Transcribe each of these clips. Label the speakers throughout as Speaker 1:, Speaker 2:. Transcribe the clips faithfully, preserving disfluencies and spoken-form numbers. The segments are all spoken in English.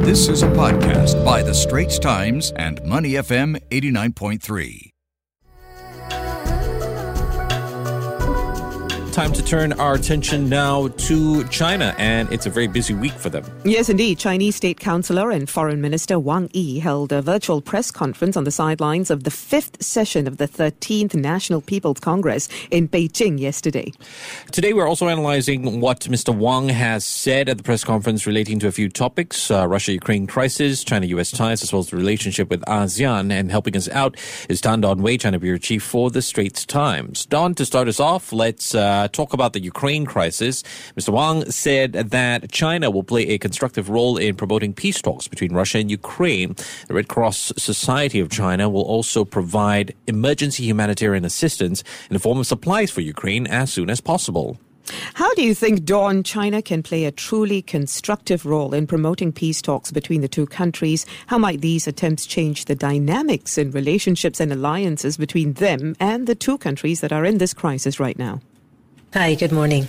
Speaker 1: This is a podcast by The Straits Times and Money F M eighty-nine point three.
Speaker 2: Time to turn our attention now to China, and it's a very busy week for them.
Speaker 3: Yes, indeed. Chinese State Councillor and Foreign Minister Wang Yi held a virtual press conference on the sidelines of the fifth session of the thirteenth National People's Congress in Beijing yesterday.
Speaker 2: Today, we're also analyzing what Mister Wang has said at the press conference relating to a few topics, uh, Russia-Ukraine crisis, China-U S ties, as well as the relationship with ASEAN. And helping us out is Tan Don Wei, China Bureau Chief for The Straits Times. Don, to start us off, let's uh, talk about the Ukraine crisis. Mister Wang said that China will play a constructive role in promoting peace talks between Russia and Ukraine. The Red Cross Society of China will also provide emergency humanitarian assistance in the form of supplies for Ukraine as soon as possible.
Speaker 3: How do you think, Dawn, China can play a truly constructive role in promoting peace talks between the two countries? How might these attempts change the dynamics in relationships and alliances between them and the two countries that are in this crisis right now?
Speaker 4: Hi, good morning.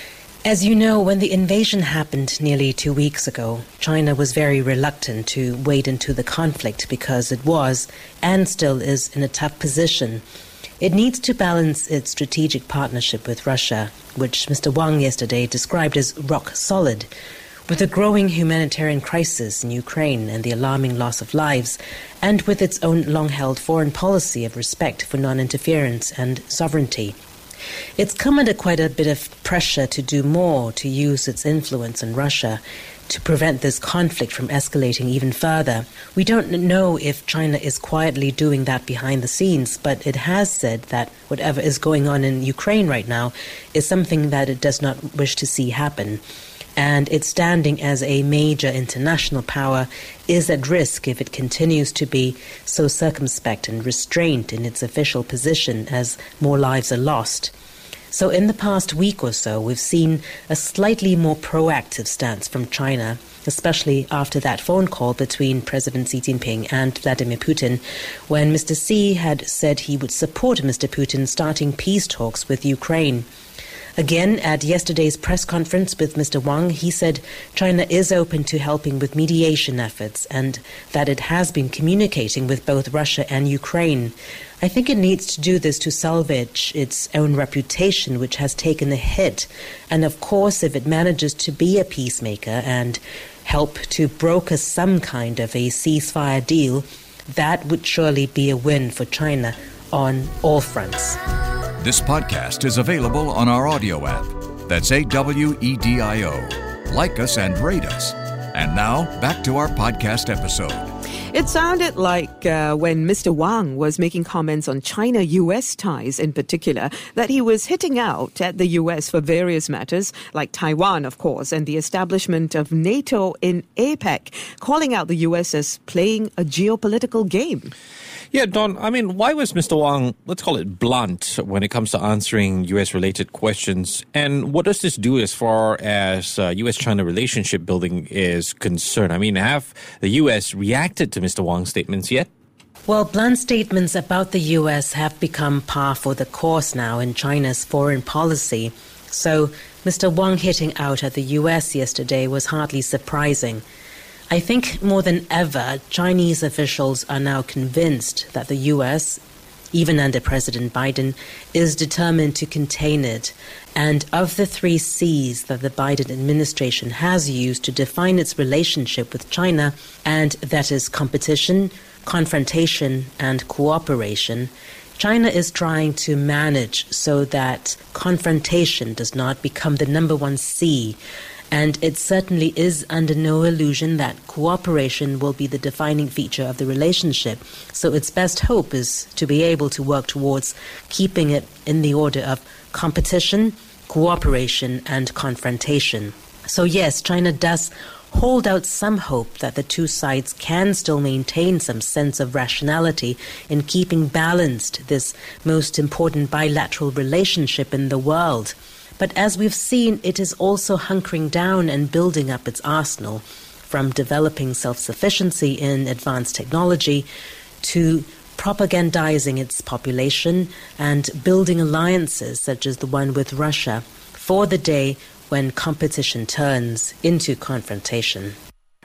Speaker 4: As you know, when the invasion happened nearly two weeks ago, China was very reluctant to wade into the conflict because it was, and still is, in a tough position. It needs to balance its strategic partnership with Russia, which Mister Wang yesterday described as rock solid, with the growing humanitarian crisis in Ukraine and the alarming loss of lives, and with its own long-held foreign policy of respect for non-interference and sovereignty. It's come under quite a bit of pressure to do more to use its influence in Russia to prevent this conflict from escalating even further. We don't know if China is quietly doing that behind the scenes, but it has said that whatever is going on in Ukraine right now is something that it does not wish to see happen. And its standing as a major international power is at risk if it continues to be so circumspect and restrained in its official position as more lives are lost. So in the past week or so, we've seen a slightly more proactive stance from China, especially after that phone call between President Xi Jinping and Vladimir Putin, when Mister Xi had said he would support Mister Putin starting peace talks with Ukraine. Again, at yesterday's press conference with Mister Wang, he said China is open to helping with mediation efforts and that it has been communicating with both Russia and Ukraine. I think it needs to do this to salvage its own reputation, which has taken a hit. And of course, if it manages to be a peacemaker and help to broker some kind of a ceasefire deal, that would surely be a win for China on all fronts.
Speaker 1: This podcast is available on our audio app. That's A W E D I O. Like us and rate us. And now, back to our podcast episode.
Speaker 3: It sounded like uh, when Mister Wang was making comments on China-U S ties in particular, that he was hitting out at the U S for various matters, like Taiwan, of course, and the establishment of NATO in APEC, calling out the U S as playing a geopolitical game.
Speaker 2: Yeah, Don, I mean, why was Mister Wang, let's call it blunt, when it comes to answering U S-related questions? And what does this do as far as uh, U S-China relationship building is concerned? I mean, have the U S reacted to Mister Wang's statements yet?
Speaker 4: Well, blunt statements about the U S have become par for the course now in China's foreign policy. So Mister Wang hitting out at the U S yesterday was hardly surprising. I think more than ever, Chinese officials are now convinced that the U S, even under President Biden, is determined to contain it. And of the three C's that the Biden administration has used to define its relationship with China, and that is competition, confrontation, and cooperation, China is trying to manage so that confrontation does not become the number one C. And it certainly is under no illusion that cooperation will be the defining feature of the relationship. So its best hope is to be able to work towards keeping it in the order of competition, cooperation, and confrontation. So yes, China does hold out some hope that the two sides can still maintain some sense of rationality in keeping balanced this most important bilateral relationship in the world. But as we've seen, it is also hunkering down and building up its arsenal, from developing self-sufficiency in advanced technology to propagandizing its population and building alliances such as the one with Russia for the day when competition turns into confrontation.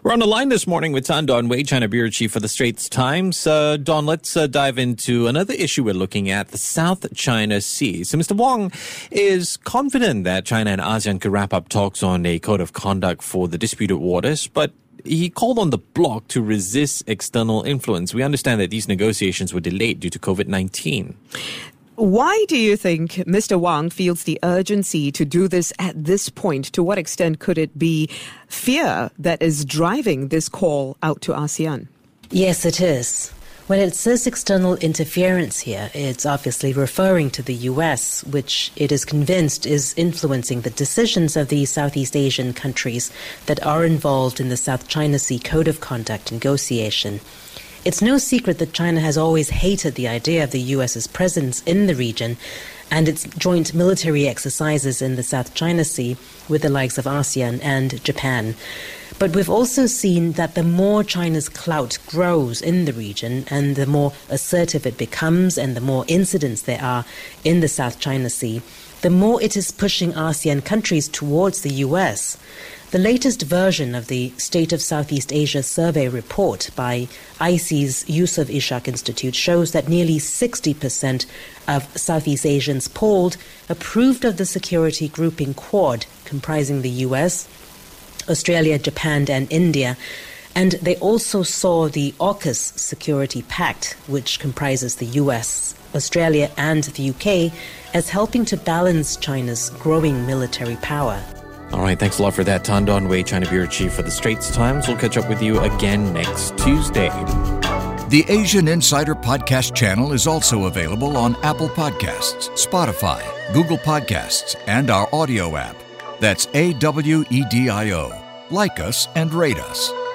Speaker 2: We're on the line this morning with Tan Don Wei, China Bureau Chief for the Straits Times. Uh, Don, let's uh, dive into another issue we're looking at, the South China Sea. So Mister Wang is confident that China and ASEAN could wrap up talks on a code of conduct for the disputed waters, but he called on the bloc to resist external influence. We understand that these negotiations were delayed due to COVID nineteen.
Speaker 3: Why do you think Mister Wang feels the urgency to do this at this point? To what extent could it be fear that is driving this call out to ASEAN?
Speaker 4: Yes, it is. When it says external interference here, it's obviously referring to the U S, which it is convinced is influencing the decisions of the Southeast Asian countries that are involved in the South China Sea Code of Conduct negotiation. It's no secret that China has always hated the idea of the U S's presence in the region and its joint military exercises in the South China Sea with the likes of ASEAN and Japan. But we've also seen that the more China's clout grows in the region and the more assertive it becomes and the more incidents there are in the South China Sea, the more it is pushing ASEAN countries towards the U S. The latest version of the State of Southeast Asia survey report by I C E's Yusof Ishak Institute shows that nearly sixty percent of Southeast Asians polled approved of the security grouping Quad, comprising the U S, Australia, Japan, and India. And they also saw the AUKUS Security Pact, which comprises the U S, Australia, and the U K, as helping to balance China's growing military power.
Speaker 2: All right, thanks a lot for that, Tan Don Wei, China Bureau Chief for the Straits Times. We'll catch up with you again next Tuesday.
Speaker 1: The Asian Insider Podcast channel is also available on Apple Podcasts, Spotify, Google Podcasts, and our audio app. That's A W E D I O. Like us and rate us.